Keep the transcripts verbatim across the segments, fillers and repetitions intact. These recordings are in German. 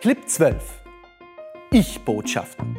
Clip zwölf. Ich-Botschaften.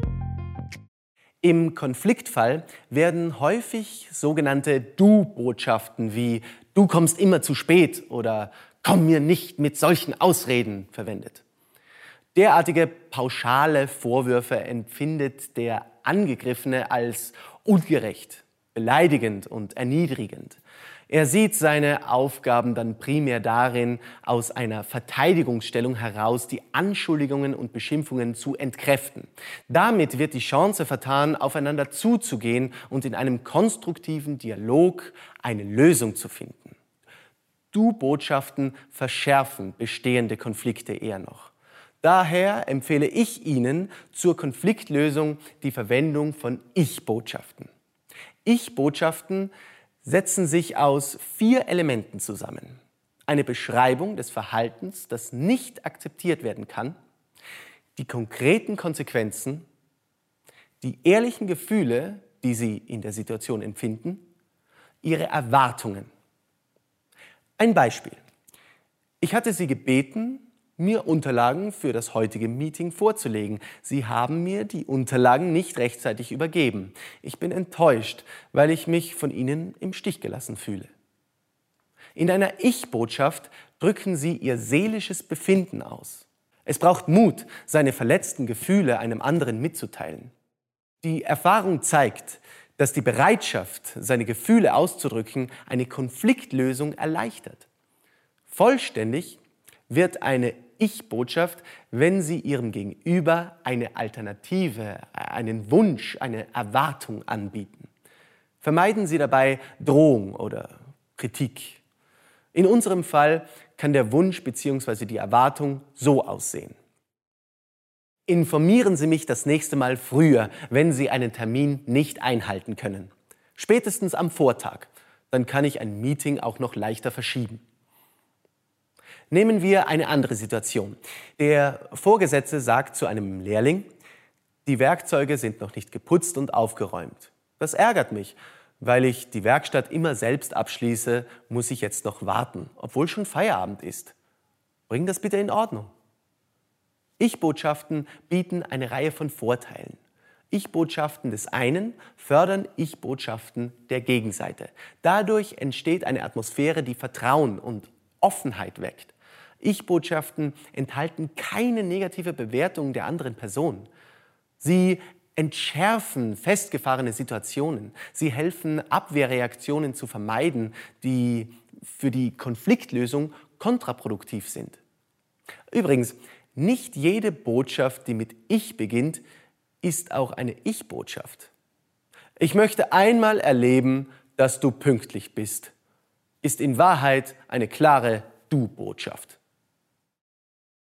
Im Konfliktfall werden häufig sogenannte Du-Botschaften wie „Du kommst immer zu spät“ oder „Komm mir nicht mit solchen Ausreden“ verwendet. Derartige pauschale Vorwürfe empfindet der Angegriffene als ungerecht, beleidigend und erniedrigend. Er sieht seine Aufgaben dann primär darin, aus einer Verteidigungsstellung heraus die Anschuldigungen und Beschimpfungen zu entkräften. Damit wird die Chance vertan, aufeinander zuzugehen und in einem konstruktiven Dialog eine Lösung zu finden. Du-Botschaften verschärfen bestehende Konflikte eher noch. Daher empfehle ich Ihnen zur Konfliktlösung die Verwendung von Ich-Botschaften. Ich-Botschaften setzen sich aus vier Elementen zusammen. Eine Beschreibung des Verhaltens, das nicht akzeptiert werden kann, die konkreten Konsequenzen, die ehrlichen Gefühle, die Sie in der Situation empfinden, Ihre Erwartungen. Ein Beispiel. Ich hatte Sie gebeten, mir Unterlagen für das heutige Meeting vorzulegen. Sie haben mir die Unterlagen nicht rechtzeitig übergeben. Ich bin enttäuscht, weil ich mich von Ihnen im Stich gelassen fühle. In einer Ich-Botschaft drücken Sie Ihr seelisches Befinden aus. Es braucht Mut, seine verletzten Gefühle einem anderen mitzuteilen. Die Erfahrung zeigt, dass die Bereitschaft, seine Gefühle auszudrücken, eine Konfliktlösung erleichtert. Vollständig wird eine Ich-Botschaft, wenn Sie Ihrem Gegenüber eine Alternative, einen Wunsch, eine Erwartung anbieten. Vermeiden Sie dabei Drohung oder Kritik. In unserem Fall kann der Wunsch bzw. die Erwartung so aussehen. Informieren Sie mich das nächste Mal früher, wenn Sie einen Termin nicht einhalten können. Spätestens am Vortag. Dann kann ich ein Meeting auch noch leichter verschieben. Nehmen wir eine andere Situation. Der Vorgesetzte sagt zu einem Lehrling, die Werkzeuge sind noch nicht geputzt und aufgeräumt. Das ärgert mich, weil ich die Werkstatt immer selbst abschließe, muss ich jetzt noch warten, obwohl schon Feierabend ist. Bring das bitte in Ordnung. Ich-Botschaften bieten eine Reihe von Vorteilen. Ich-Botschaften des einen fördern Ich-Botschaften der Gegenseite. Dadurch entsteht eine Atmosphäre, die Vertrauen und Offenheit weckt. Ich-Botschaften enthalten keine negative Bewertung der anderen Person. Sie entschärfen festgefahrene Situationen. Sie helfen, Abwehrreaktionen zu vermeiden, die für die Konfliktlösung kontraproduktiv sind. Übrigens, nicht jede Botschaft, die mit Ich beginnt, ist auch eine Ich-Botschaft. Ich möchte einmal erleben, dass du pünktlich bist, ist in Wahrheit eine klare Du-Botschaft.